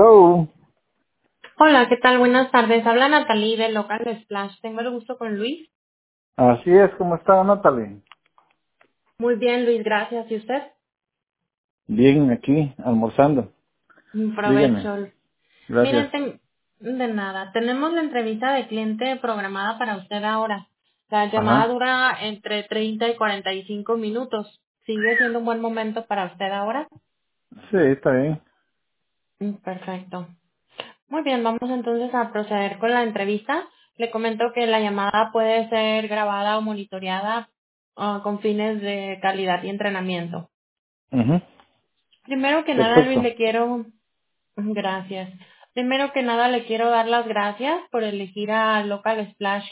Hello. Hola, ¿qué tal? Buenas tardes. Habla Natalie del local de Splash. Tengo el gusto con Luis. Así es, ¿cómo está, Natalie? Muy bien, Luis, gracias. ¿Y usted? Bien, aquí, almorzando. Dígame. Provecho. Gracias. Miren, de nada. Tenemos la entrevista de cliente programada para usted ahora. La llamada Ajá. dura entre 30 y 45 minutos. ¿Sigue siendo un buen momento para usted ahora? Sí, está bien. Perfecto. Muy bien, vamos entonces a proceder con la entrevista. Le comento que la llamada puede ser grabada o monitoreada con fines de calidad y entrenamiento. Ujú. Primero que nada, Luis, Perfecto. gracias. Primero que nada, le quiero dar las gracias por elegir a Local Splash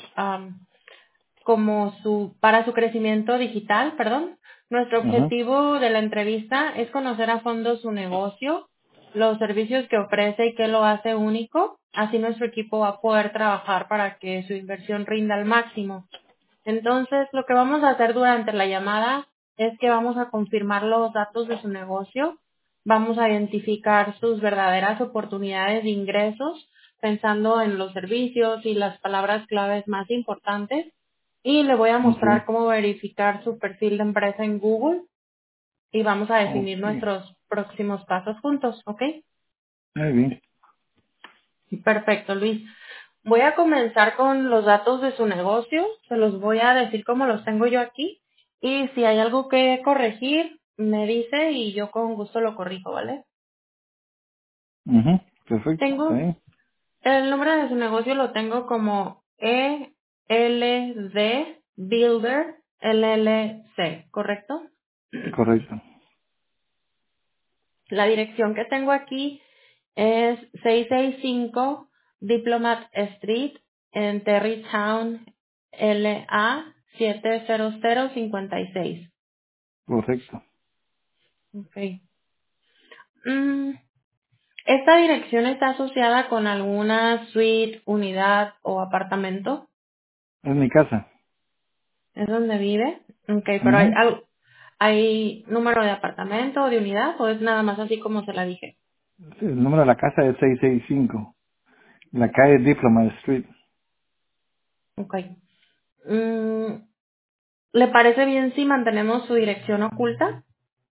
como para su crecimiento digital, perdón. Nuestro Ujú. objetivo de la entrevista es conocer a fondo su negocio, los servicios que ofrece y qué lo hace único. Así nuestro equipo va a poder trabajar para que su inversión rinda al máximo. Entonces, lo que vamos a hacer durante la llamada es que vamos a confirmar los datos de su negocio, vamos a identificar sus verdaderas oportunidades de ingresos, pensando en los servicios y las palabras claves más importantes, y le voy a mostrar Ok. cómo verificar su perfil de empresa en Google y vamos a definir Ok. nuestros próximos pasos juntos, ¿ok? Muy bien. Perfecto, Luis. Voy a comenzar con los datos de su negocio, se los voy a decir como los tengo yo aquí y si hay algo que corregir, me dice y yo con gusto lo corrijo, ¿vale? Ujú. Perfecto, está Tengo, bien. el nombre de su negocio lo tengo como ELD Builder LLC, ¿correcto? Correcto. La dirección que tengo aquí es 665 Diplomat Street en Terrytown, LA 70056. Correcto. Okay. Mm, ¿Esta dirección está asociada con alguna suite, unidad o apartamento? Es mi casa. ¿Es donde vive? Okay, pero Ujú. ¿hay número de apartamento o de unidad o es nada más así como se la dije? Sí, el número de la casa es 665. La calle Diplomat Street. Okay. Mm, ¿Le parece bien si mantenemos su dirección oculta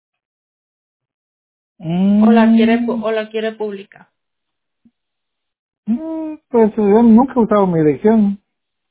o Mm, o la quiere pública? pues yo nunca he usado mi dirección.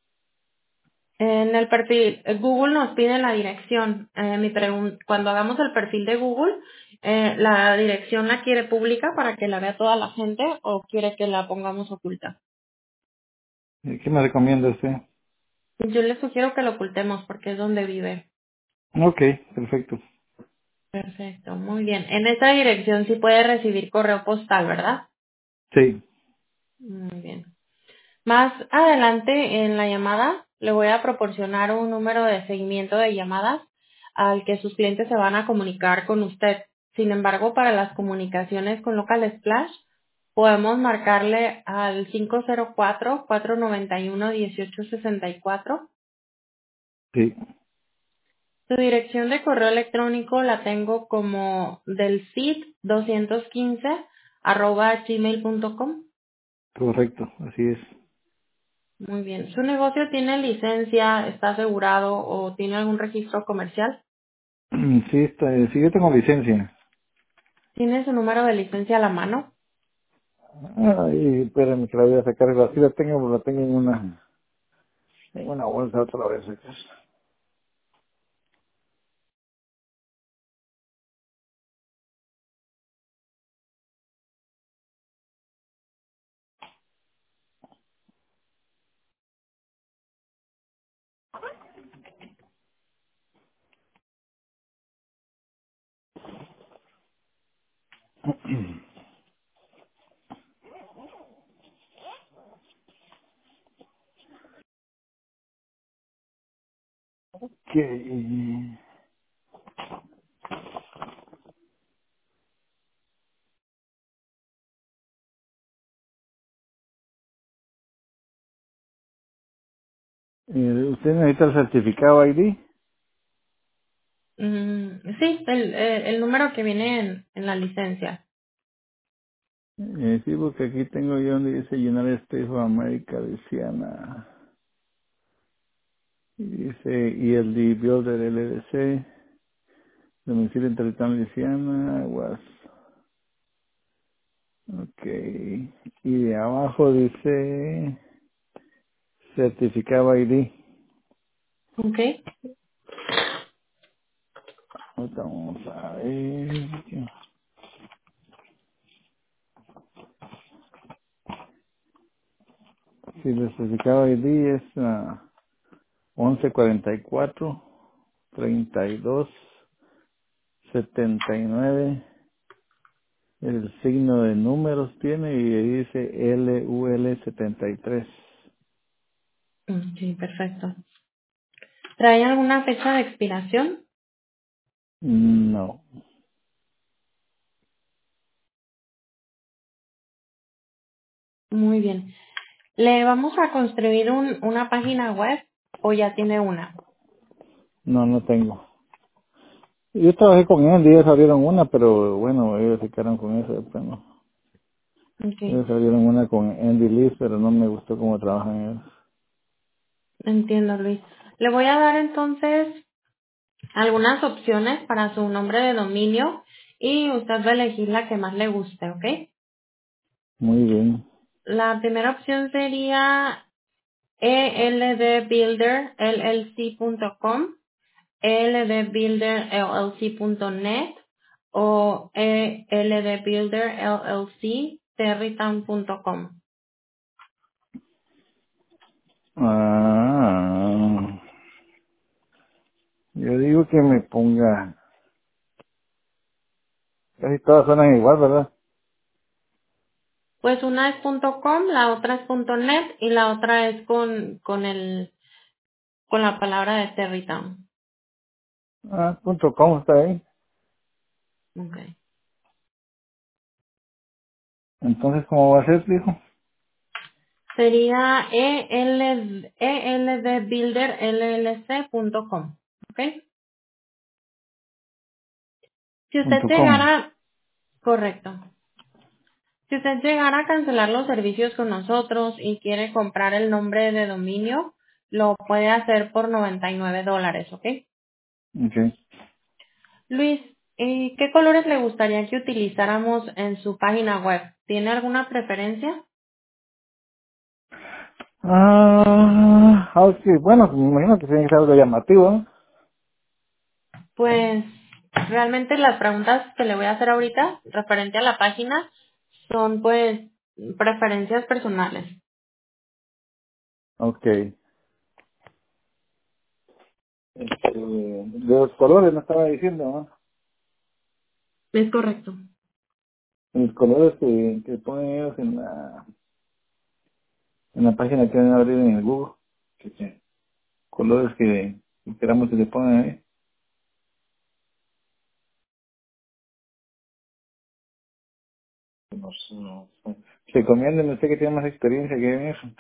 En el perfil, Google nos pide la dirección. Cuando hagamos el perfil de Google, ¿la dirección la quiere pública para que la vea toda la gente o quiere que la pongamos oculta? ¿Qué me recomienda usted? Yo le sugiero que lo ocultemos porque es donde vive. Ok, perfecto. Perfecto, muy bien. En esta dirección sí puede recibir correo postal, ¿verdad? Sí. Muy bien. Más adelante en la llamada le voy a proporcionar un número de seguimiento de llamadas al que sus clientes se van a comunicar con usted. Sin embargo, para las comunicaciones con Local Splash, podemos marcarle al 504-491-1864. Sí. Su dirección de correo electrónico la tengo como del CID 215 @gmail.com. Correcto, así es. Muy bien. ¿Su negocio tiene licencia, está asegurado o tiene algún registro comercial? Sí, sí, yo tengo licencia. ¿Tiene su número de licencia a la mano? Ay, espérame que la voy a sacar. Sí la tengo en una bolsa, otra la voy a sacar. Que, ¿usted necesita el certificado ID? Sí, el número que viene en la licencia. Sí, porque aquí tengo yo donde dice United States of America, Luisiana. Y dice ELD Builder LLC, domicilio en Territorio, Luisiana, was. Okay. Y de abajo dice certificado ID. Ok. Ahorita vamos a ver. Si el certificado ID es 1144 32 79. El signo de números tiene y ahí dice LUL 73. Ok, perfecto. ¿Trae alguna fecha de expiración? No, Muy bien. ¿Le vamos a construir una página web o ya tiene una? no tengo. Yo trabajé con ellos, ellos abrieron una, pero bueno, ellos se quedaron con eso después, ¿no? Ok, Ellos abrieron una con Andy Lee, pero no me gustó cómo trabajan ellos. entiendo, Luis. Le voy a dar entonces algunas opciones para su nombre de dominio y usted va a elegir la que más le guste, ¿ok? Muy bien. La primera opción sería eldbuilderllc.com, eldbuilderllc.net o eldbuilderllc.terrytown.com. Ah, yo digo que me ponga, casi todas suenan igual, ¿verdad? Pues una es .com, la otra es .net y la otra es con la palabra de Terrytown. .com está ahí. Okay. Entonces, ¿cómo va a ser, dijo? Sería eldbuilderllc.com. ¿Ok? Si usted .com. llegara, correcto. Si usted llegara a cancelar los servicios con nosotros y quiere comprar el nombre de dominio, lo puede hacer por $99, ¿ok? Okay. Luis, ¿qué colores le gustaría que utilizáramos en su página web? ¿Tiene alguna preferencia? Sí, bueno, me imagino que tiene que ser algo llamativo, ¿no? Pues realmente las preguntas que le voy a hacer ahorita referente a la página son pues preferencias personales. Okay. De los colores me estaba diciendo, ¿no? Es correcto. Los colores que ponen ellos en la página que van a abrir en el Google. Sí, sí. Colores que queramos que se pongan ahí. No sé, no sé. Recomienden usted que tiene más experiencia que en eso.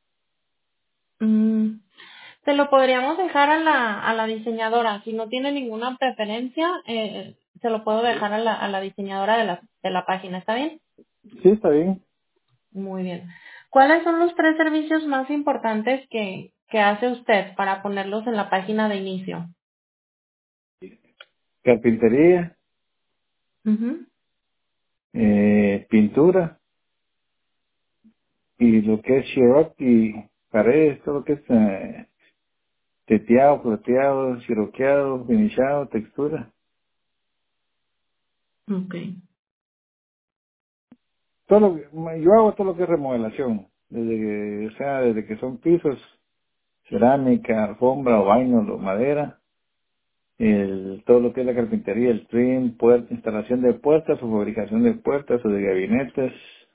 Mm, Se lo podríamos dejar a la diseñadora. Si no tiene ninguna preferencia, se lo puedo dejar a la diseñadora de la página. ¿Está bien? Sí, está bien. Muy bien. ¿Cuáles son los tres servicios más importantes que hace usted para ponerlos en la página de inicio? Carpintería, Ujú. pintura y lo que es Xerox y paredes, todo lo que es teteado, plateado, ciroqueado, finishado, textura. Okay. Todo lo que, yo hago todo lo que es remodelación, desde que son pisos, cerámica, alfombra o vaino o madera, todo lo que es la carpintería, el trim, instalación de puertas o fabricación de puertas o de gabinetes,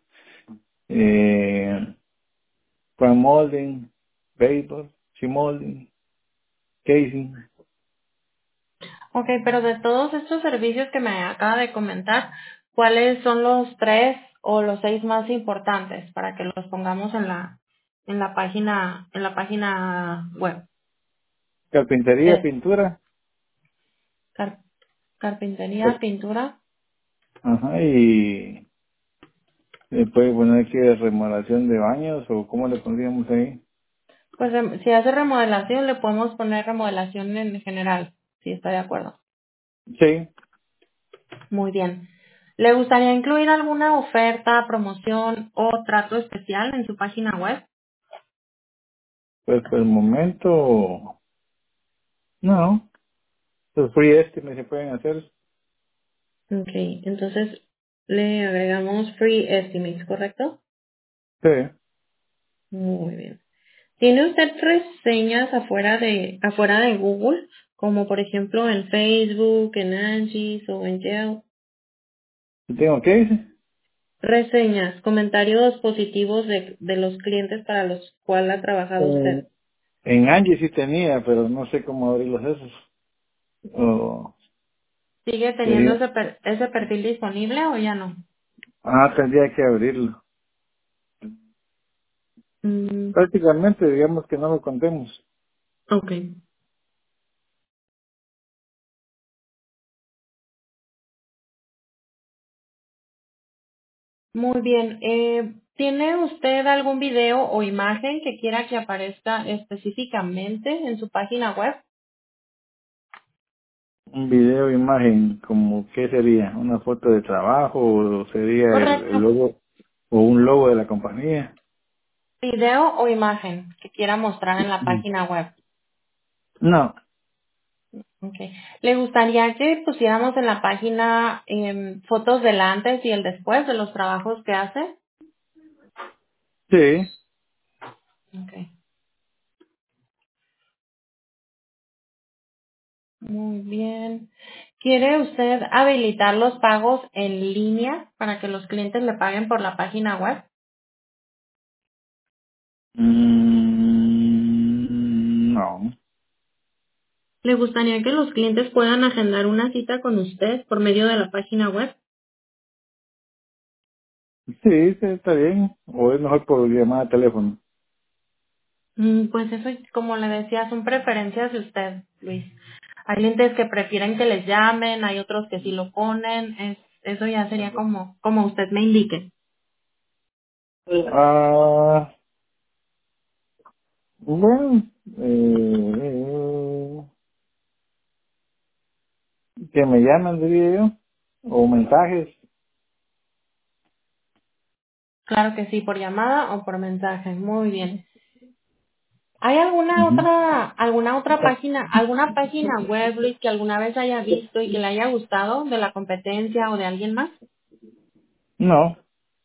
eh, pan molding, paper, sheet molding, casing. Ok, pero de todos estos servicios que me acaba de comentar, ¿cuáles son los tres o los seis más importantes para que los pongamos en la página web? Carpintería, Eh, pintura, car- carpintería, pues, pintura. ajá, ¿Le puede poner aquí de remodelación de baños o cómo le pondríamos ahí? Pues si hace remodelación, le podemos poner remodelación en general, si está de acuerdo. Sí, Muy bien. ¿Le gustaría incluir alguna oferta, promoción o trato especial en su página web? pues por el momento, no. Los free estimates se pueden hacer. Ok, entonces le agregamos free estimates, ¿correcto? Sí. Muy bien. ¿Tiene usted reseñas afuera de Google, como por ejemplo en Facebook, en Angie's o en Yelp? ¿Y tengo que ir? Reseñas, comentarios positivos de los clientes para los cuales ha trabajado usted. En Angie sí tenía, pero no sé cómo abrirlos esos. O ¿Sigue teniendo sería, ese perfil disponible o ya no? tendría que abrirlo. Mm, Prácticamente, digamos que no lo contemos. ok. Muy bien. ¿Tiene usted algún video o imagen que quiera que aparezca específicamente en su página web? Un video, imagen, como qué sería, una foto de trabajo o sería el Correcto. logo o un logo de la compañía. Video o imagen que quiera mostrar en la Mm. página web. No, Okay. ¿Le gustaría que pusiéramos en la página fotos del antes y el después de los trabajos que hace? sí, Okay. Muy bien. ¿Quiere usted habilitar los pagos en línea para que los clientes le paguen por la página web? no, ¿Le gustaría que los clientes puedan agendar una cita con usted por medio de la página web? sí, sí, está bien, o es mejor por llamada de teléfono. Pues eso, como le decía, son preferencias de usted, Luis. Hay clientes que prefieren que les llamen, hay otros que sí lo ponen, eso ya sería como usted me indique. Ah, bueno, eh, que me llaman, diría yo, o mensajes. Claro que sí, por llamada o por mensaje. Muy bien. ¿Hay Ujú. alguna página web, Luis, que alguna vez haya visto y que le haya gustado de la competencia o de alguien más? No,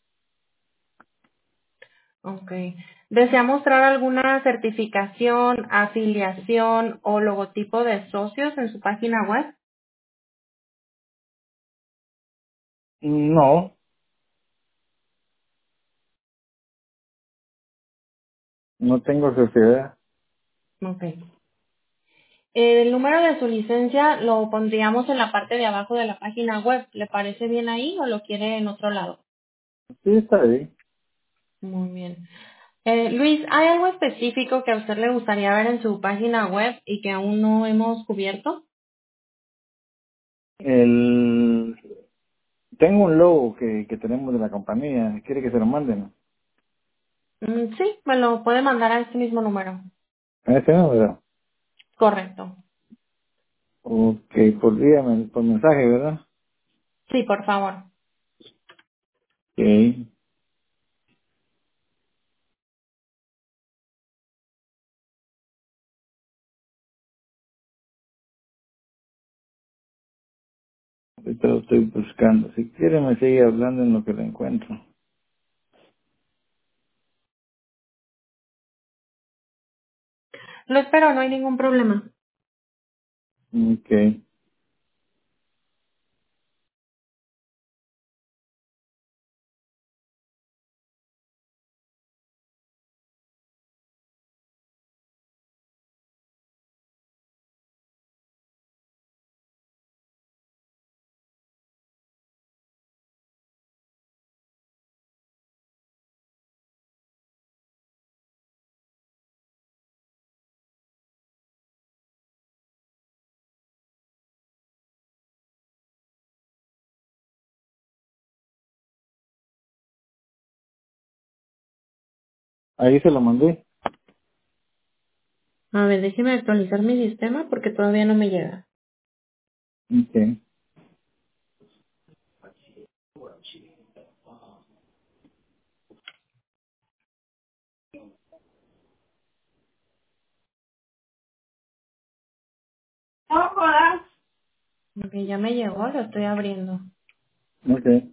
Ok. ¿Desea mostrar alguna certificación, afiliación o logotipo de socios en su página web? no, no tengo sociedad. Ok. El número de su licencia lo pondríamos en la parte de abajo de la página web. ¿Le parece bien ahí o lo quiere en otro lado? Sí, está bien. Muy bien. Luis, ¿hay algo específico que a usted le gustaría ver en su página web y que aún no hemos cubierto? El, tengo un logo que tenemos de la compañía. ¿Quiere que se lo manden? Sí, me lo puede mandar a este mismo número. A ese número. Correcto. Ok, por día, por mensaje, ¿verdad? Sí, por favor. Ok. Ahorita lo estoy buscando. Si quiere me sigue hablando en lo que lo encuentro. Lo espero, no hay ningún problema. Ok. Ahí se lo mandé. A ver, déjeme actualizar mi sistema porque todavía no me llega. Ok. Ok, ya me llegó, lo estoy abriendo. Ok.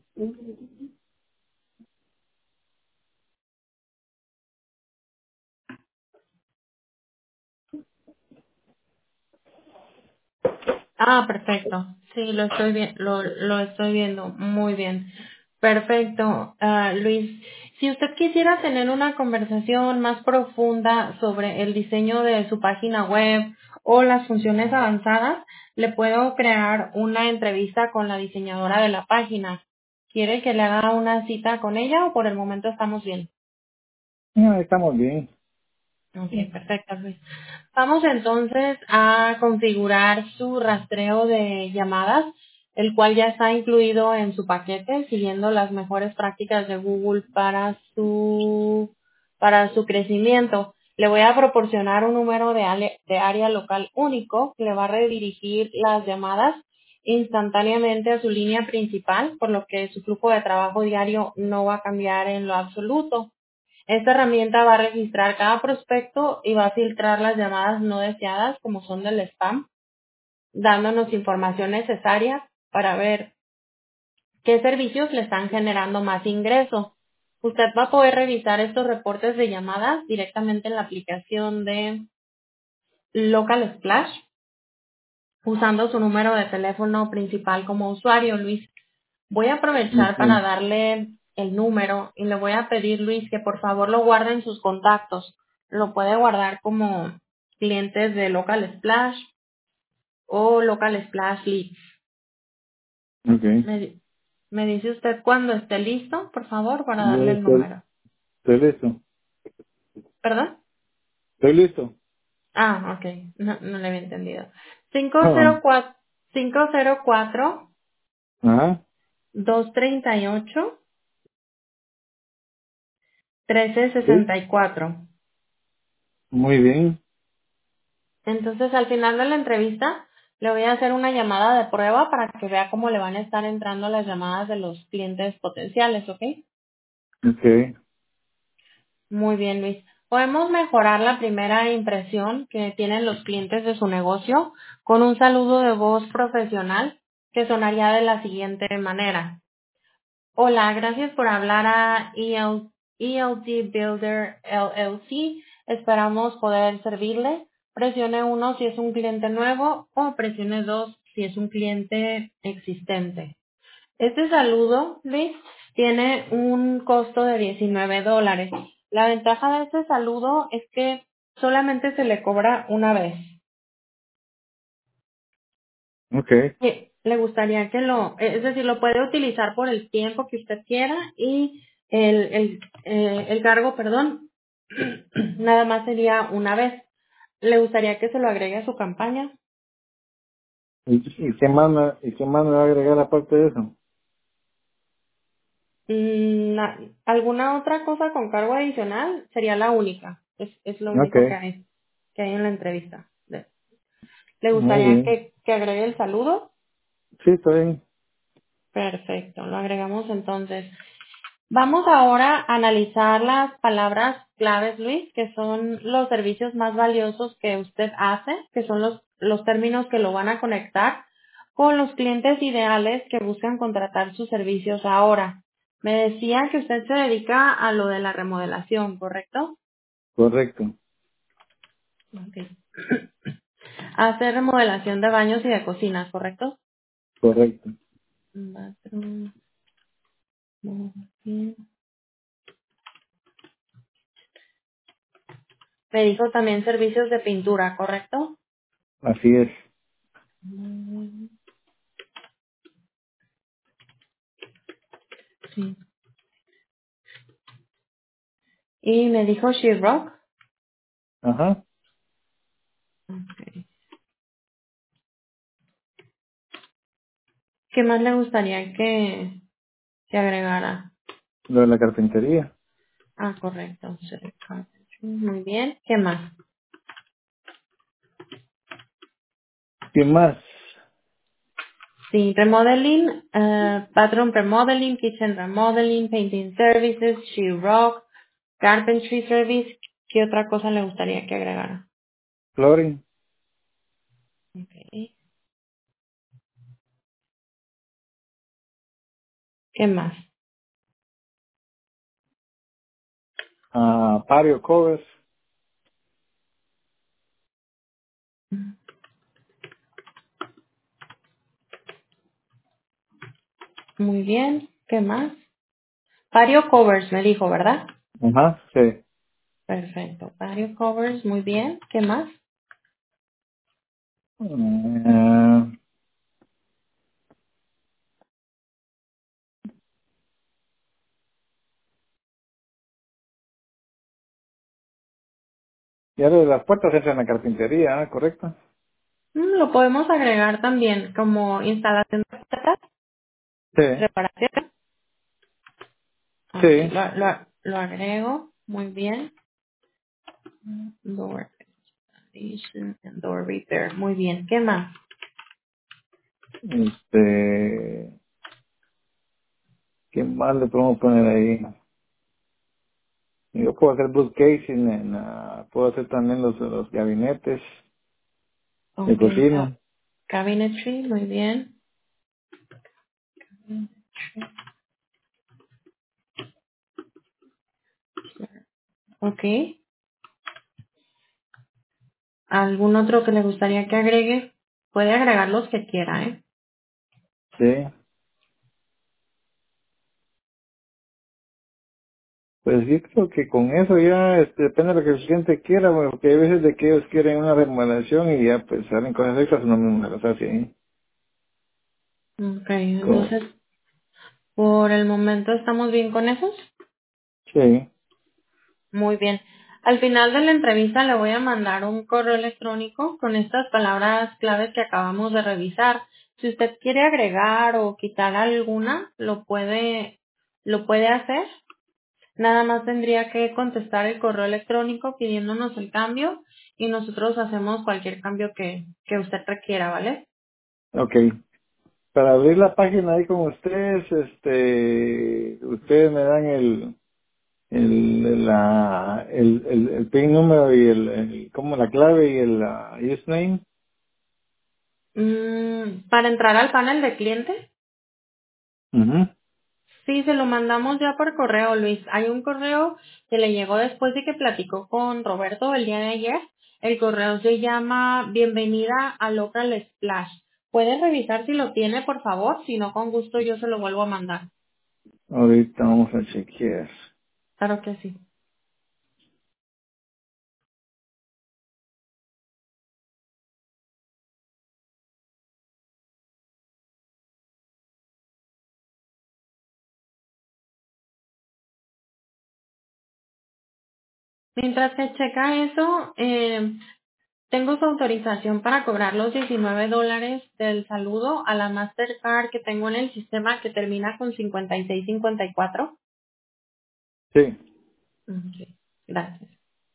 Ah, perfecto. Sí, lo estoy viendo. Muy bien. Perfecto. Luis, si usted quisiera tener una conversación más profunda sobre el diseño de su página web o las funciones avanzadas, le puedo crear una entrevista con la diseñadora de la página. ¿Quiere que le haga una cita con ella o por el momento estamos bien? No, estamos bien. Ok, perfecto, Luis. Vamos entonces a configurar su rastreo de llamadas, el cual ya está incluido en su paquete, siguiendo las mejores prácticas de Google para su crecimiento. Le voy a proporcionar un número de área local único que le va a redirigir las llamadas instantáneamente a su línea principal, por lo que su flujo de trabajo diario no va a cambiar en lo absoluto. Esta herramienta va a registrar cada prospecto y va a filtrar las llamadas no deseadas como son del spam, dándonos información necesaria para ver qué servicios le están generando más ingreso. Usted va a poder revisar estos reportes de llamadas directamente en la aplicación de Local Splash usando su número de teléfono principal como usuario, Luis. Voy a aprovechar para Ok. darle el número y le voy a pedir, Luis, que por favor lo guarde en sus contactos. Lo puede guardar como clientes de Local Splash o Local Splash Leads. Ok. Me, me dice usted cuando esté listo, por favor, para Yo darle el número. estoy listo. ¿Perdón? Estoy listo. Ah, ok. No le había entendido. Ah, 504 504 ajá. 238 Sí. 1364. Muy bien. Entonces, al final de la entrevista, le voy a hacer una llamada de prueba para que vea cómo le van a estar entrando las llamadas de los clientes potenciales, ¿ok? Ok. Muy bien, Luis. Podemos mejorar la primera impresión que tienen los clientes de su negocio con un saludo de voz profesional que sonaría de la siguiente manera. Hola, gracias por hablar a ELT Builder LLC. Esperamos poder servirle. Presione 1 si es un cliente nuevo o presione 2 si es un cliente existente. Este saludo, Luis, tiene un costo de $19. La ventaja de este saludo es que solamente se le cobra una vez. Ok. Le gustaría que es decir, lo puede utilizar por el tiempo que usted quiera y el cargo, perdón, nada más sería una vez. ¿Le gustaría que se lo agregue a su campaña? ¿Y qué más me va a agregar aparte de eso? ¿Alguna otra cosa con cargo adicional? Sería la única. Es lo Ok. único que hay en la entrevista. ¿Le Muy gustaría bien. que agregue el saludo? Sí, está bien. Perfecto, lo agregamos entonces. Vamos ahora a analizar las palabras claves, Luis, que son los servicios más valiosos que usted hace, que son los términos que lo van a conectar con los clientes ideales que buscan contratar sus servicios ahora. Me decía que usted se dedica a lo de la remodelación, ¿correcto? Correcto. Ok. A hacer remodelación de baños y de cocinas, ¿correcto? Correcto. Bathroom, bathroom. Me dijo también servicios de pintura, ¿correcto? Así es. Sí. Y me dijo She-Rock. Ajá. Okay. ¿Qué más le gustaría que agregara? Lo de la carpintería. Ah, correcto. Muy bien. ¿Qué más? ¿Qué más? Sí, remodeling, bathroom remodeling, kitchen remodeling, painting services, sheetrock, carpentry service. ¿Qué otra cosa le gustaría que agregara? Flooring, Okay. ¿Qué más? patio covers, Muy bien. ¿Qué más? Patio covers, me dijo, ¿verdad? ajá, sí. Perfecto. Patio covers, muy bien. ¿Qué más? Eh, ya lo de las puertas entran en la carpintería, ¿ah? ¿Correcto? Lo podemos agregar también como instalación de puertas, Sí, reparación. Ok, sí. lo agrego. Muy bien. Door installation and door repair. Muy bien. ¿Qué más? ¿Qué más le podemos poner ahí? Yo puedo hacer bookcasing, puedo hacer también los gabinetes de Ok. cocina. Cabinetry. Muy bien. Ok. ¿Algún otro que le gustaría que agregue? Puede agregar los que quiera, ¿eh? Sí. Pues yo creo que con eso ya depende de lo que el cliente quiera, bueno, porque hay veces de que ellos quieren una remodelación y ya pues salen cosas extras, no me las así. Ok. Como, Entonces, por el momento estamos bien con esos. sí, Muy bien. Al final de la entrevista le voy a mandar un correo electrónico con estas palabras claves que acabamos de revisar. Si usted quiere agregar o quitar alguna, lo puede hacer. Nada más tendría que contestar el correo electrónico pidiéndonos el cambio y nosotros hacemos cualquier cambio que usted requiera, ¿vale? ok. Para abrir la página ahí con ustedes, ustedes me dan el PIN número y como la clave y el username. Para entrar al panel de cliente, Ujú. sí, se lo mandamos ya por correo, Luis. Hay un correo que le llegó después de que platicó con Roberto el día de ayer. El correo se llama Bienvenida a Local Splash. ¿Puede revisar si lo tiene, por favor? Si no, con gusto yo se lo vuelvo a mandar. Ahorita vamos a chequear. Claro que sí. Mientras se checa eso, tengo su autorización para cobrar los $19 del saludo a la Mastercard que tengo en el sistema que termina con 5654. Sí, Ok, gracias.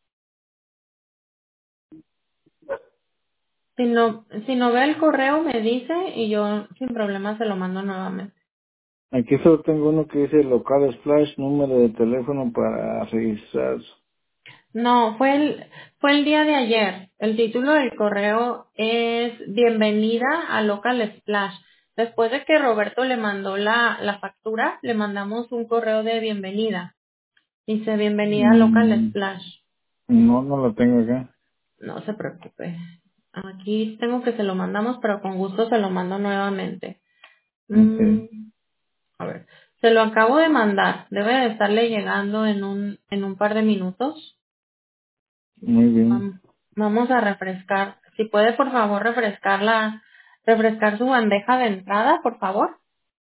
Si no ve el correo, me dice y yo sin problema se lo mando nuevamente. aquí solo tengo uno que dice local splash, número de teléfono para registrar. No, fue el día de ayer. El título del correo es Bienvenida a Local Splash. Después de que Roberto le mandó la factura, le mandamos un correo de bienvenida. Dice Bienvenida a Local Mm, Splash. no, no lo tengo acá. No se preocupe. Aquí tengo que se lo mandamos, pero con gusto se lo mando nuevamente. Ok, Mm, A ver, se lo acabo de mandar. Debe de estarle llegando en un par de minutos. muy bien, Vamos a refrescar. Si puede, por favor, refrescar su bandeja de entrada, por favor.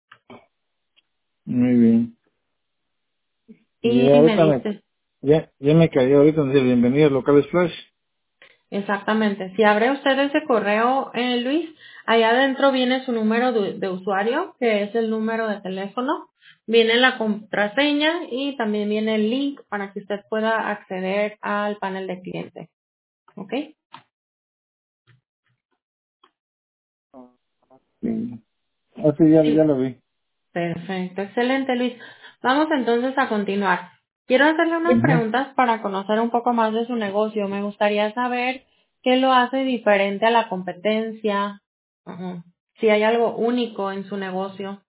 muy bien. Y Y me ahorita dice, ya me cayó ahorita donde dice bienvenido al local splash. Exactamente. Si abre usted ese correo, Luis, allá adentro viene su número de usuario, que es el número de teléfono, viene la contraseña y también viene el link para que usted pueda acceder al panel de cliente. ¿Ok? Sí. Ah, sí, ya Sí. lo vi. Perfecto. Excelente, Luis. Vamos entonces a continuar. Quiero hacerle unas Ujú. preguntas para conocer un poco más de su negocio. Me gustaría saber qué lo hace diferente a la competencia. Ujú. Si hay algo único en su negocio.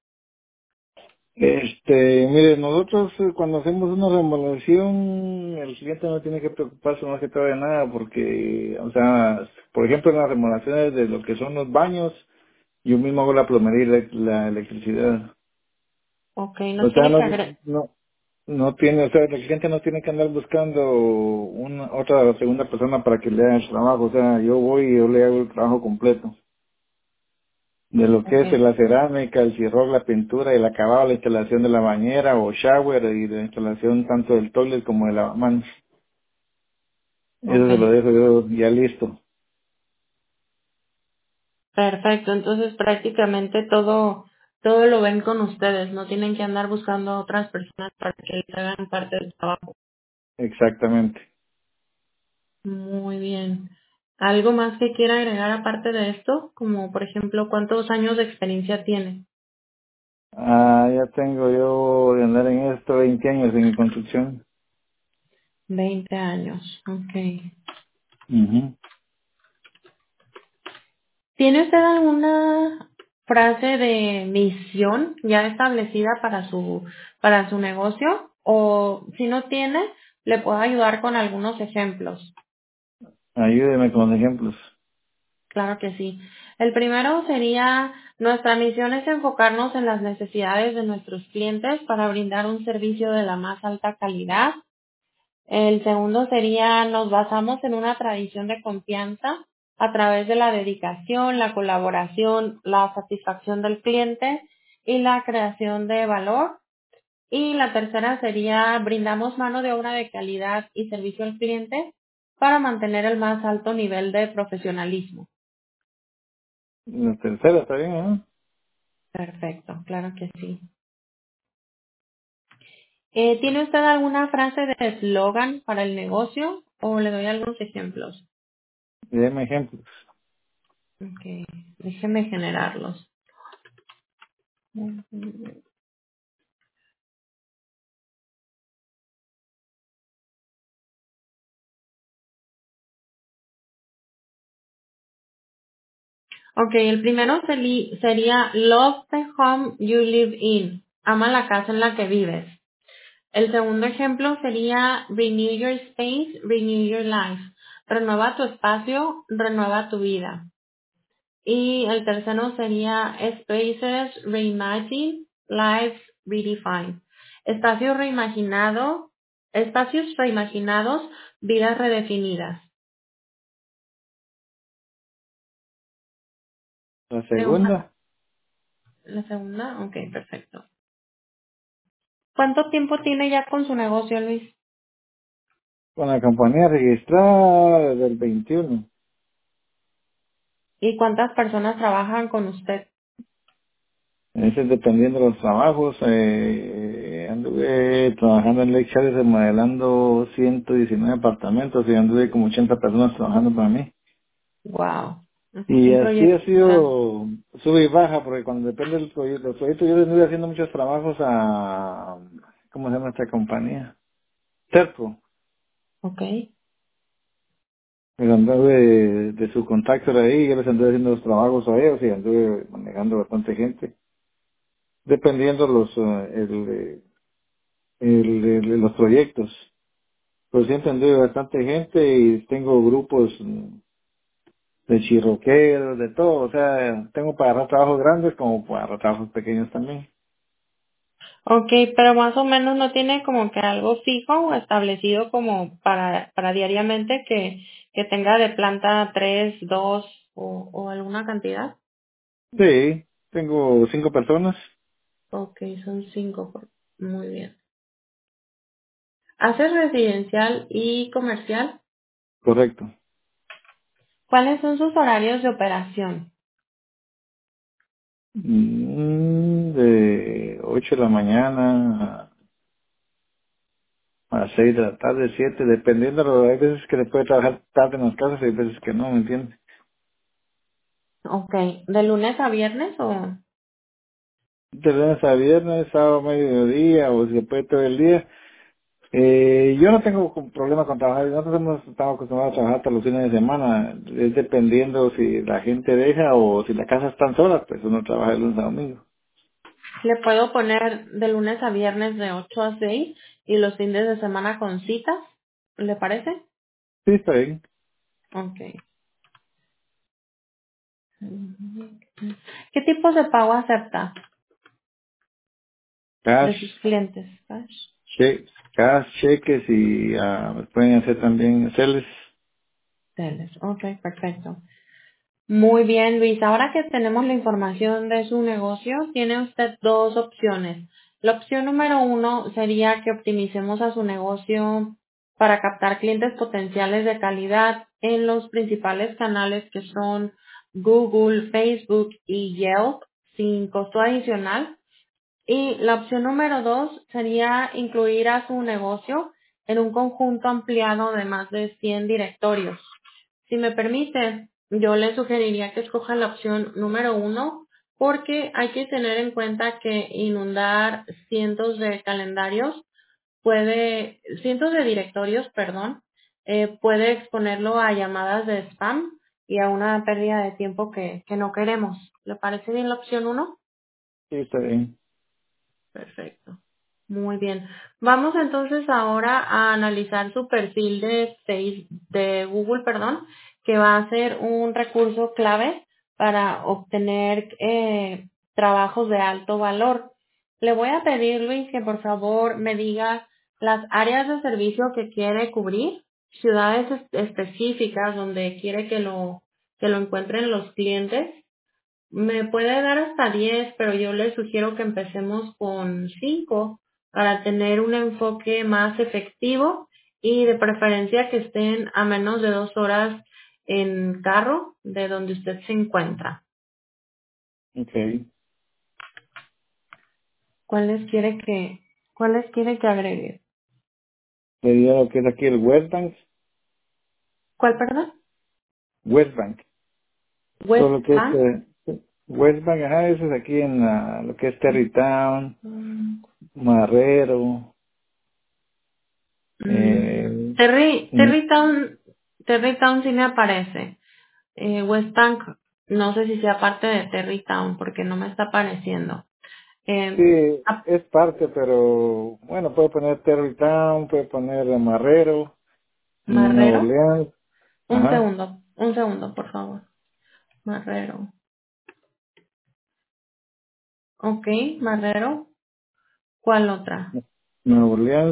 Mire, nosotros cuando hacemos una remodelación, el cliente no tiene que preocuparse más que todo de nada porque, o sea, por ejemplo, en las remodelaciones de lo que son los baños, yo mismo hago la plomería y la electricidad. Ok, O no sea, tiene que agregar. no tiene, o sea, el cliente no tiene que andar buscando una otra o segunda persona para que le haga el trabajo. O sea, yo voy y yo le hago el trabajo completo. De lo que Ok, es la cerámica, el cirrol, la pintura, el acabado, la instalación de la bañera o shower y la instalación tanto del toilet como de lavamanos. ok. Eso se lo dejo yo ya listo. Perfecto. Entonces prácticamente todo lo ven con ustedes. No tienen que andar buscando a otras personas para que les hagan parte del trabajo. Exactamente. Muy bien. ¿Algo más que quiera agregar aparte de esto? Como por ejemplo, ¿cuántos años de experiencia tiene? Ah, ya tengo yo de andar en esto 20 años en construcción. 20 años. Ok. Ujú. ¿Tiene usted alguna frase de misión ya establecida para su negocio? O si no tiene, le puedo ayudar con algunos ejemplos. Ayúdeme con los ejemplos. Claro que sí. El primero sería, nuestra misión es enfocarnos en las necesidades de nuestros clientes para brindar un servicio de la más alta calidad. El segundo sería, nos basamos en una tradición de confianza a través de la dedicación, la colaboración, la satisfacción del cliente y la creación de valor. Y la tercera sería, brindamos mano de obra de calidad y servicio al cliente para mantener el más alto nivel de profesionalismo. La tercera está bien, ¿eh? Perfecto, claro que sí. ¿Tiene usted alguna frase de eslogan para el negocio o le doy algunos ejemplos? Deme ejemplos. Ok, déjeme generarlos. Ok, el primero sería Love the home you live in. Ama la casa en la que vives. El segundo ejemplo sería Renew your space, renew your life. Renueva tu espacio, renueva tu vida. Y el tercero sería Spaces Reimagine, Lives Redefine. Espacios espacios reimaginados, vidas redefinidas. La Pregunta, segunda, la segunda, ok, perfecto. ¿Cuánto tiempo tiene ya con su negocio, Luis? con la compañía registrada del 21. ¿Y cuántas personas trabajan con usted? Ese es dependiendo de los trabajos. Anduve trabajando en Lake Charles remodelando 119 apartamentos y anduve como 80 personas trabajando para mí. Wow, es Y un así proyecto ha grande. sido sube y baja, porque cuando depende del proyecto, los proyectos yo anduve haciendo muchos trabajos a, ¿cómo se llama esta compañía? Terco. Ok, Pero anduve de su contacto ahí, yo les anduve haciendo los trabajos a ellos y anduve manejando bastante gente. Dependiendo los proyectos. Pues siempre anduve bastante gente y tengo grupos de chirroqueros, de todo. O sea, tengo para agarrar trabajos grandes como para agarrar trabajos pequeños también. ok, pero más o menos no tiene como que algo fijo o establecido como para diariamente que tenga de planta 3, 2 o alguna cantidad. Sí, tengo 5 personas. Ok, son 5. Muy bien. ¿Haces residencial y comercial? Correcto. ¿Cuáles son sus horarios de operación? De 8 de la mañana a 6 de la tarde, 7 dependiendo. Hay veces que le puede trabajar tarde en las casas y hay veces que no, ¿me entiendes? Ok, ¿de lunes a viernes o? De lunes a viernes, sábado, mediodía, o si se puede todo el día. Yo no tengo problema con trabajar, nosotros estamos acostumbrados a trabajar hasta los fines de semana, es dependiendo si la gente deja o si la casa está sola, pues uno trabaja de lunes a domingo. Le puedo poner de lunes a viernes de 8 a 6 y los fines de semana con citas. ¿Le parece? Sí, está bien. Ok. ¿Qué tipos de pago acepta Cash, de sus clientes? Cash. cash, cheques y pueden hacer también celes. Teles. Ok, perfecto. Muy bien, Luis. Ahora que tenemos la información de su negocio, tiene usted dos opciones. La opción número uno sería que optimicemos a su negocio para captar clientes potenciales de calidad en los principales canales que son Google, Facebook y Yelp sin costo adicional. Y la opción número dos sería incluir a su negocio en un conjunto ampliado de más de 100 directorios. Si me permite, yo le sugeriría que escoja la opción número uno porque hay que tener en cuenta que inundar cientos de directorios, perdón, puede exponerlo a llamadas de spam y a una pérdida de tiempo que no queremos. ¿Le parece bien la opción uno? Sí, está bien. Perfecto. Muy bien. Vamos entonces ahora a analizar su perfil de Google, perdón, que va a ser un recurso clave para obtener trabajos de alto valor. Le voy a pedir, Luis, que por favor me diga las áreas de servicio que quiere cubrir, ciudades específicas donde quiere que lo encuentren los clientes. Me puede dar hasta 10, pero yo le sugiero que empecemos con 5 para tener un enfoque más efectivo y de preferencia que estén a menos de 2 horas en carro de donde usted se encuentra. Okay. ¿Cuáles quiere cuáles quiere que agregue? Sería lo que es aquí el West Bank. ¿Cuál, perdón? West Bank. Todo West lo que es Bank. West Bank, ajá, eso es aquí en lo que es Terrytown, Marrero, eh, mm, Terrytown sí me aparece. West Bank, no sé si sea parte de Terrytown porque no me está apareciendo. sí, Ah, es parte, pero bueno, puede poner Terrytown, puede poner Marrero, Nueva Marrero, Orleans, ajá, un segundo, por favor. Marrero. Ok, Marrero. ¿Cuál otra? Nueva Orleans,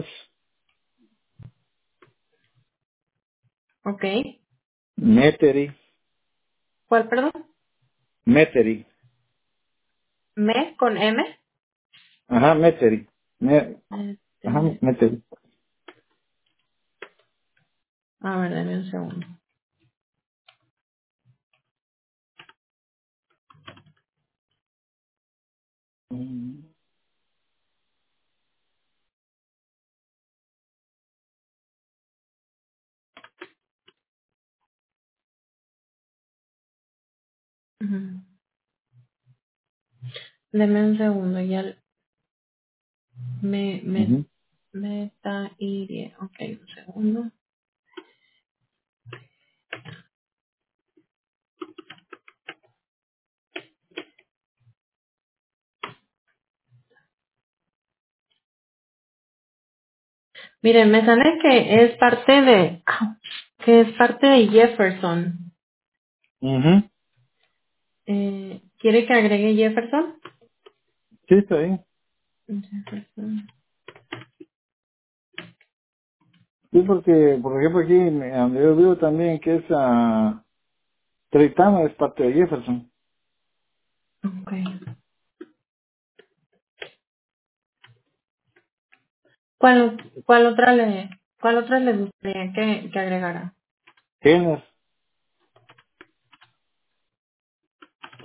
Ok. Metairie, ¿Cuál, perdón? Metairie, Me con M. ajá, Metairie, ajá, Este, Metairie. a ver, dame un segundo. Mm, Ujú. Deme un segundo, ya me, me, ujú, meta y ok, un segundo. Miren, me sale que es parte de Jefferson. ujú. ¿Quiere que agregue Jefferson? Sí, está bien. Jefferson. Sí, porque, por ejemplo, aquí donde yo vivo también, que es Tritano, es parte de Jefferson. Ok. ¿Cuál otra le gustaría que agregara? Genes,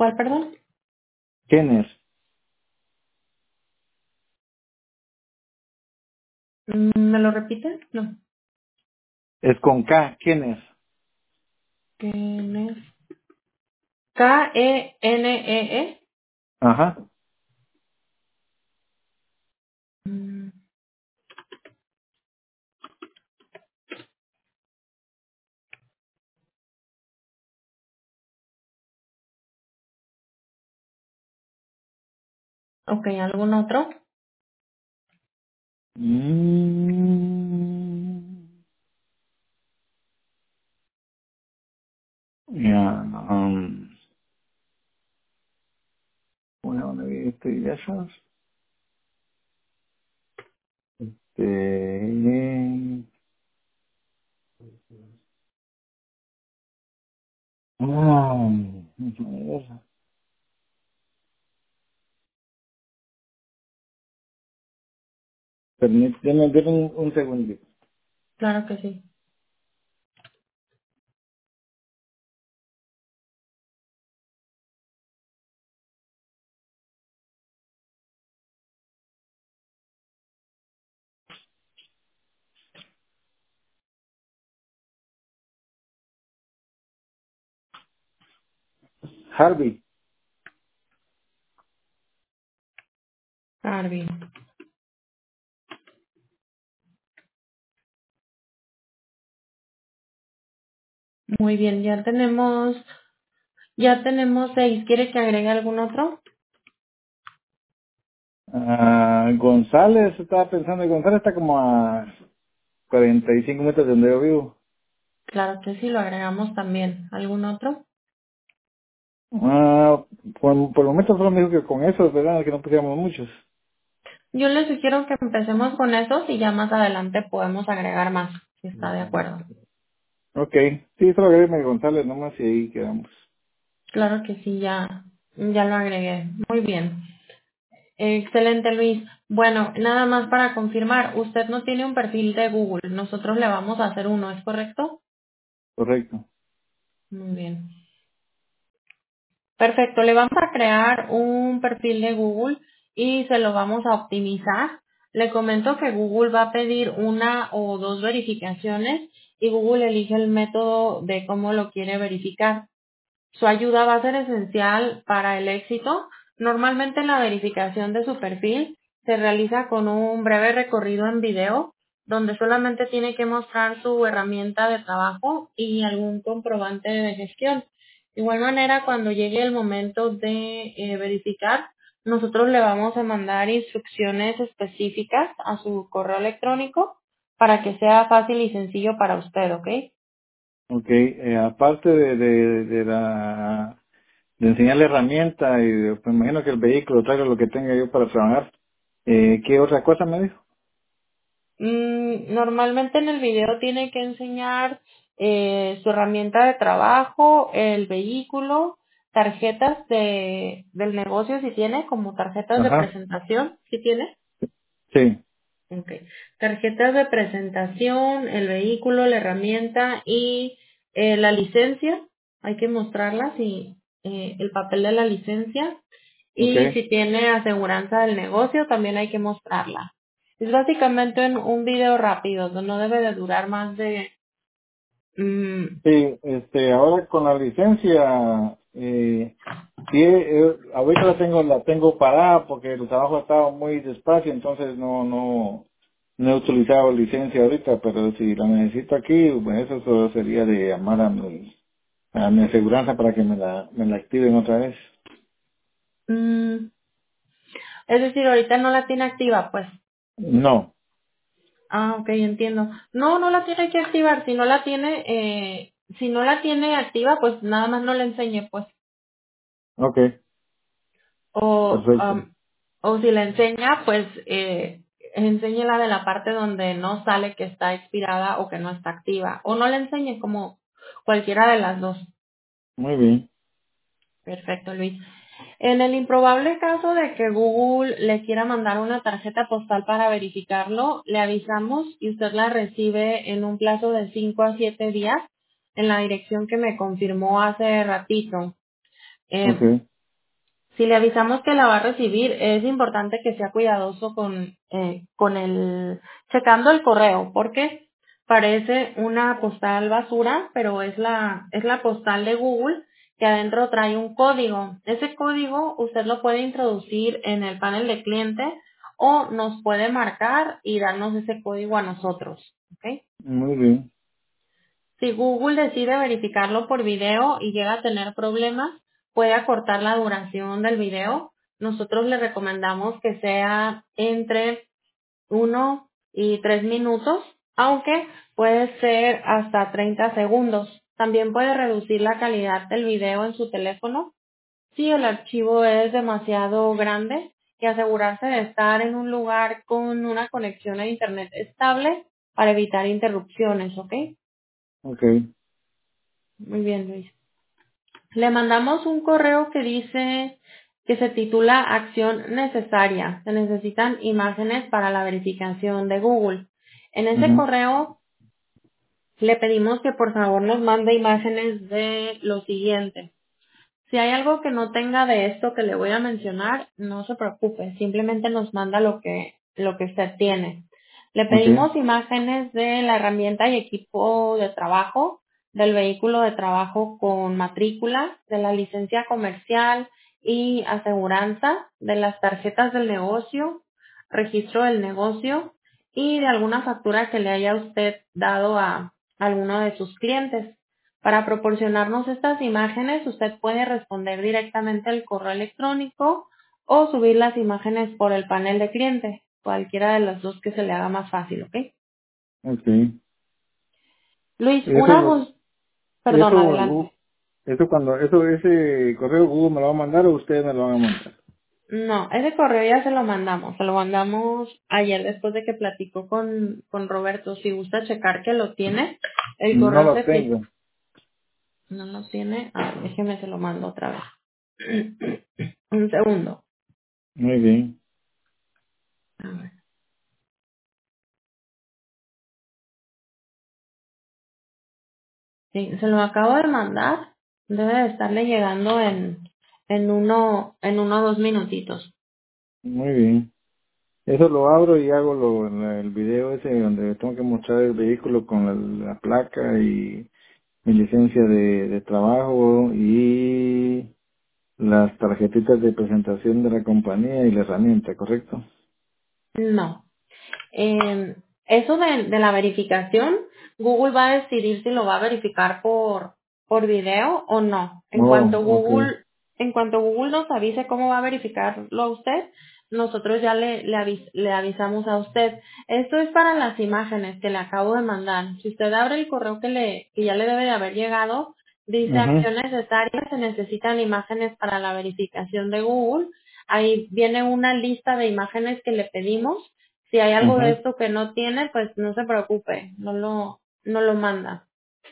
¿Cuál, perdón? Kenner. ¿Me lo repite? No. Es con K, Kenner. Kenner. Kenee. Ajá. Mm, ok, ¿algún otro? Mm, ya, bueno, ¿dónde estoy? Ya sabes. Este, a ver, denme un segundito. Claro que sí. Harvey. Arby. Muy bien, ya tenemos 6. ¿Quiere que agregue algún otro? González, estaba pensando, González está como a 45 metros de donde yo vivo. Claro que sí, lo agregamos también. ¿Algún otro? Ah, por el momento solo me dijo que con eso, ¿verdad? Que no pusiéramos muchos. Yo le sugiero que empecemos con esos y ya más adelante podemos agregar más, si está de acuerdo. Ok, sí, solo agregué González nomás y ahí quedamos. Claro que sí, ya lo agregué. Muy bien. Excelente, Luis. Bueno, nada más para confirmar, usted no tiene un perfil de Google. Nosotros le vamos a hacer uno, ¿es correcto? Correcto. Muy bien. Perfecto, le vamos a crear un perfil de Google y se lo vamos a optimizar. Le comento que Google va a pedir una o dos verificaciones y Google elige el método de cómo lo quiere verificar. Su ayuda va a ser esencial para el éxito. Normalmente la verificación de su perfil se realiza con un breve recorrido en video, donde solamente tiene que mostrar su herramienta de trabajo y algún comprobante de gestión. De igual manera, cuando llegue el momento de verificar, nosotros le vamos a mandar instrucciones específicas a su correo electrónico para que sea fácil y sencillo para usted, ¿ok? Ok, aparte de enseñar la herramienta y pues me imagino que el vehículo traiga lo que tenga yo para trabajar, ¿qué otra cosa me dijo? Normalmente en el video tiene que enseñar su herramienta de trabajo, el vehículo, tarjetas del negocio si tiene, como tarjetas de Ajá, presentación, si tiene. sí, Okay. Tarjetas de presentación, el vehículo, la herramienta y la licencia. Hay que mostrarlas y el papel de la licencia. ok, Y si tiene aseguranza del negocio, también hay que mostrarla. Es básicamente un video rápido, no debe de durar más de... mm, sí, ahora con la licencia, sí, ahorita la tengo parada porque el trabajo ha estado muy despacio, entonces no he utilizado licencia ahorita, pero si la necesito aquí, pues eso solo sería de llamar a mi aseguranza para que me la activen otra vez. mm, es decir, ahorita no la tiene activa, pues. No, Ah, ok, entiendo. No, no la tiene que activar. Si no la tiene activa, pues nada más no la enseñe, pues. ok, O, perfecto. o si la enseña, pues enséñela de la parte donde no sale que está expirada o que no está activa. O no la enseñe como cualquiera de las dos. Muy bien, Perfecto, Luis. En el improbable caso de que Google le quiera mandar una tarjeta postal para verificarlo, le avisamos y usted la recibe en un plazo de 5 a 7 días en la dirección que me confirmó hace ratito. ok, Si le avisamos que la va a recibir, es importante que sea cuidadoso con checando el correo, porque parece una postal basura, pero es la postal de Google que adentro trae un código. Ese código usted lo puede introducir en el panel de cliente o nos puede marcar y darnos ese código a nosotros, ¿ok? Muy bien. Si Google decide verificarlo por video y llega a tener problemas, puede acortar la duración del video. Nosotros le recomendamos que sea entre 1 y 3 minutos, aunque puede ser hasta 30 segundos. También puede reducir la calidad del video en su teléfono si el archivo es demasiado grande y asegurarse de estar en un lugar con una conexión a internet estable para evitar interrupciones, ¿ok? Ok. Muy bien, Luis. Le mandamos un correo que dice que se titula Acción Necesaria. Se necesitan imágenes para la verificación de Google. En ese Ujú. correo le pedimos que por favor nos mande imágenes de lo siguiente. Si hay algo que no tenga de esto que le voy a mencionar, no se preocupe, simplemente nos manda lo que usted tiene. Le Ok. pedimos imágenes de la herramienta y equipo de trabajo, del vehículo de trabajo con matrícula, de la licencia comercial y aseguranza, de las tarjetas del negocio, registro del negocio y de alguna factura que le haya usted dado a alguno de sus clientes. Para proporcionarnos estas imágenes, usted puede responder directamente al correo electrónico o subir las imágenes por el panel de cliente, cualquiera de los dos que se le haga más fácil, ¿ok? Ok. Luis, Eso, perdón, eso, adelante. eso cuando, ese correo Google me lo va a mandar o ustedes me lo van a mandar. No, ese correo ya se lo mandamos ayer después de que platicó con Roberto. Si gusta checar que lo tiene, el No correo lo se tengo. no lo tiene, déjeme se lo mando otra vez. Un segundo. Muy bien. A ver. Sí, se lo acabo de mandar. Debe de estarle llegando en uno o 2 minutitos. Muy bien. Eso lo abro y hago el video ese donde tengo que mostrar el vehículo con la placa y mi licencia de trabajo y las tarjetitas de presentación de la compañía y la herramienta, ¿correcto? No. Eso de la verificación, Google va a decidir si lo va a verificar por video o no. Oh, ok. En cuanto Google nos avise cómo va a verificarlo a usted, nosotros ya le avisamos a usted. Esto es para las imágenes que le acabo de mandar. Si usted abre el correo que ya le debe de haber llegado, dice Ajá, acción necesaria, se necesitan imágenes para la verificación de Google. Ahí viene una lista de imágenes que le pedimos. Si hay algo de ajá. esto que no tiene, pues no se preocupe, no lo manda.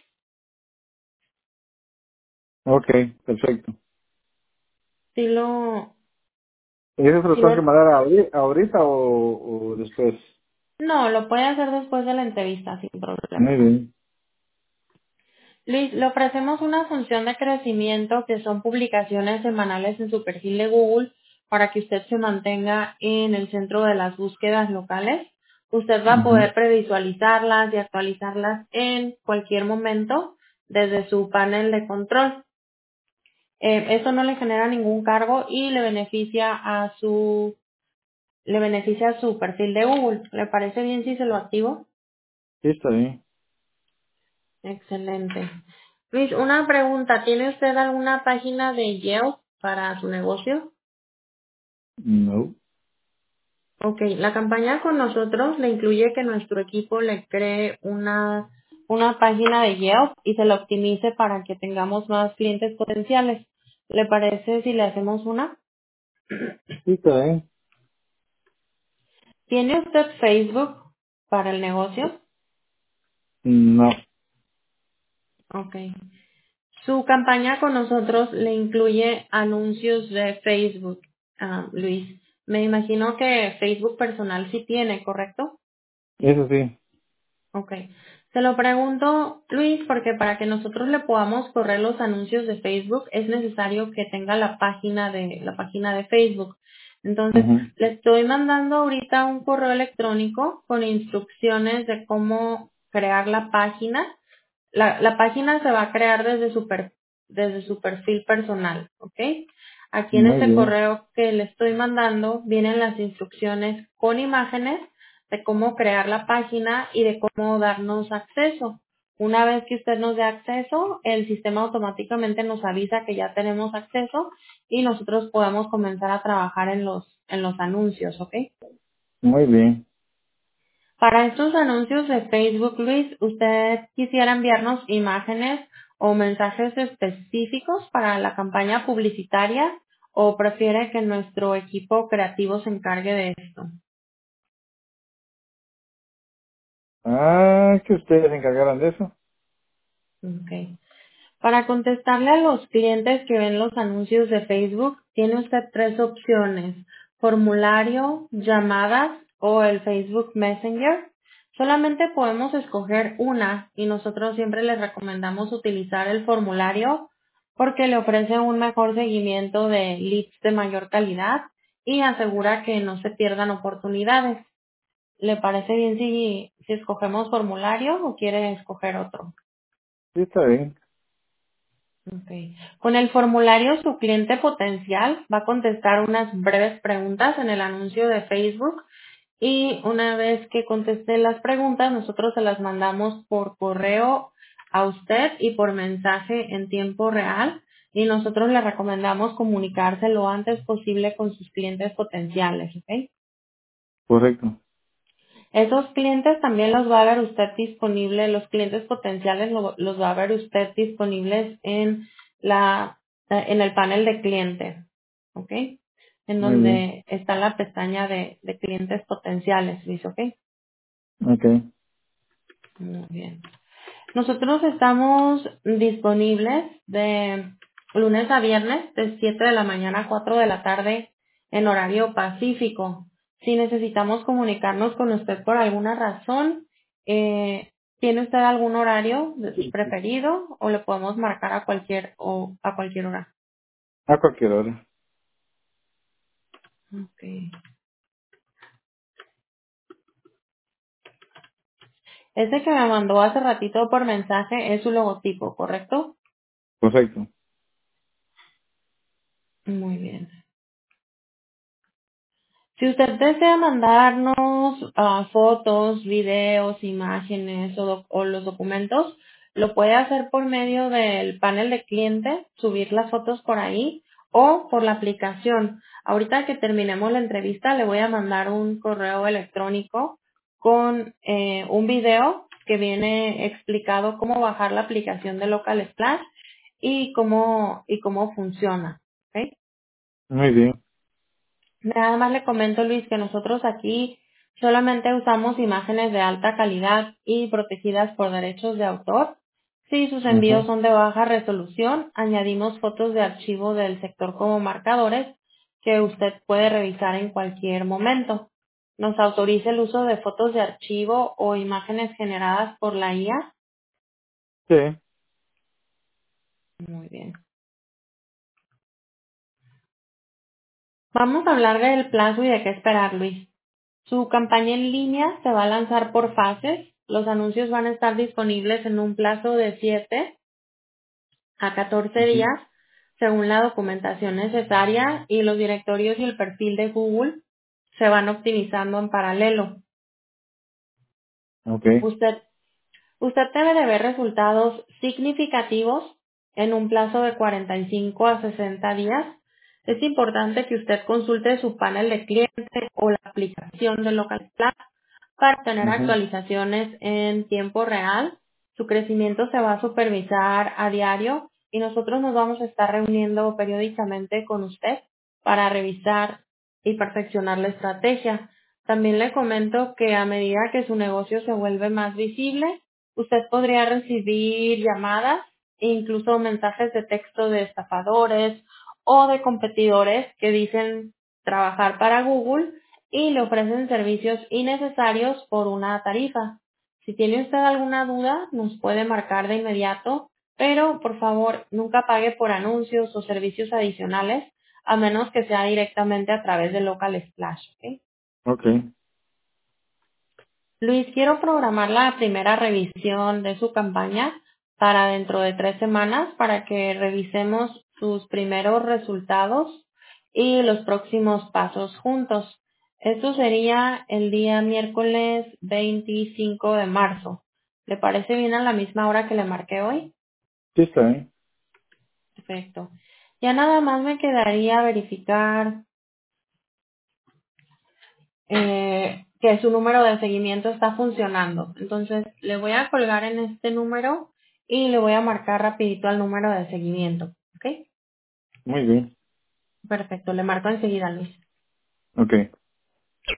Ok, perfecto. Si lo, ¿Y eso se lo si tengo que lo, mandar ahorita o después? no, lo puede hacer después de la entrevista sin Muy problema. bien. Luis, le ofrecemos una función de crecimiento que son publicaciones semanales en su perfil de Google para que usted se mantenga en el centro de las búsquedas locales. Usted va a Ujú. poder previsualizarlas y actualizarlas en cualquier momento desde su panel de control. Eso no le genera ningún cargo y le beneficia a su perfil de Google. ¿Le parece bien si se lo activo? Sí, está bien. Excelente. Luis, una pregunta. ¿Tiene usted alguna página de Yelp para su negocio? No. Ok, la campaña con nosotros le incluye que nuestro equipo le cree una página de Yelp y se la optimice para que tengamos más clientes potenciales. ¿Le parece si le hacemos una? Sí, está bien. ¿Tiene usted Facebook para el negocio? No. Ok. Su campaña con nosotros le incluye anuncios de Facebook, Luis. Me imagino que Facebook personal sí tiene, ¿correcto? Eso sí. Ok. Se lo pregunto, Luis, porque para que nosotros le podamos correr los anuncios de Facebook es necesario que tenga la página de Facebook. Entonces, Ujú. le estoy mandando ahorita un correo electrónico con instrucciones de cómo crear la página. La página se va a crear desde su perfil personal, ¿ok? Aquí en Muy este bien, correo que le estoy mandando vienen las instrucciones con imágenes de cómo crear la página y de cómo darnos acceso. Una vez que usted nos dé acceso, el sistema automáticamente nos avisa que ya tenemos acceso y nosotros podemos comenzar a trabajar en los anuncios, ¿ok? muy bien. Para estos anuncios de Facebook, Luis, ¿usted quisiera enviarnos imágenes o mensajes específicos para la campaña publicitaria o prefiere que nuestro equipo creativo se encargue de esto? Que ustedes se encargaran de eso. Okay. Para contestarle a los clientes que ven los anuncios de Facebook, tiene usted tres opciones: formulario, llamadas o el Facebook Messenger. Solamente podemos escoger una y nosotros siempre les recomendamos utilizar el formulario porque le ofrece un mejor seguimiento de leads de mayor calidad y asegura que no se pierdan oportunidades. ¿Le parece bien si escogemos formulario o quiere escoger otro? Sí, está bien. Okay. Con el formulario, su cliente potencial va a contestar unas breves preguntas en el anuncio de Facebook y una vez que conteste las preguntas, nosotros se las mandamos por correo a usted y por mensaje en tiempo real y nosotros le recomendamos comunicarse lo antes posible con sus clientes potenciales, ¿ok? Correcto. Esos clientes también los va a ver usted disponible, los clientes potenciales los va a ver usted disponibles en el panel de clientes, ¿ok? En Muy bien. donde está la pestaña de clientes potenciales, Luis, ¿ok? Ok. Muy bien. Nosotros estamos disponibles de lunes a viernes de 7 de la mañana a 4 de la tarde en horario pacífico. Si necesitamos comunicarnos con usted por alguna razón, ¿tiene usted algún horario preferido o le podemos marcar a cualquier hora? A cualquier hora. Okay. Ese que me mandó hace ratito por mensaje es su logotipo, ¿correcto? Correcto. Muy bien. Si usted desea mandarnos fotos, videos, imágenes o los documentos, lo puede hacer por medio del panel de cliente, subir las fotos por ahí o por la aplicación. Ahorita que terminemos la entrevista, le voy a mandar un correo electrónico con un video que viene explicado cómo bajar la aplicación de Local Splash y cómo funciona. ¿Ok? Muy bien. Nada más le comento, Luis, que nosotros aquí solamente usamos imágenes de alta calidad y protegidas por derechos de autor. Si sus envíos Ujú. son de baja resolución, añadimos fotos de archivo del sector como marcadores que usted puede revisar en cualquier momento. ¿Nos autoriza el uso de fotos de archivo o imágenes generadas por la IA? Sí. Muy bien. Vamos a hablar del plazo y de qué esperar, Luis. Su campaña en línea se va a lanzar por fases. Los anuncios van a estar disponibles en un plazo de 7 a 14 Ujú. días, según la documentación necesaria, y los directorios y el perfil de Google se van optimizando en paralelo. Ok. Usted Usted debe de ver resultados significativos en un plazo de 45 a 60 días. Es importante que usted consulte su panel de cliente o la aplicación de Local Plan para tener Ujú. actualizaciones en tiempo real. Su crecimiento se va a supervisar a diario y nosotros nos vamos a estar reuniendo periódicamente con usted para revisar y perfeccionar la estrategia. También le comento que a medida que su negocio se vuelve más visible, usted podría recibir llamadas e incluso mensajes de texto de estafadores o de competidores que dicen trabajar para Google y le ofrecen servicios innecesarios por una tarifa. Si tiene usted alguna duda, nos puede marcar de inmediato, pero por favor nunca pague por anuncios o servicios adicionales, a menos que sea directamente a través de Local Splash, ¿ok? Ok. Luis, quiero programar la primera revisión de su campaña para dentro de 3 semanas para que revisemos sus primeros resultados y los próximos pasos juntos. Esto sería el día miércoles 25 de marzo. ¿Le parece bien a la misma hora que le marqué hoy? Sí, está bien. Perfecto. Ya nada más me quedaría verificar que su número de seguimiento está funcionando. Entonces, le voy a colgar en este número y le voy a marcar rapidito al número de seguimiento. ¿Ok? Muy bien. Perfecto, le marco enseguida, Luis. Ok.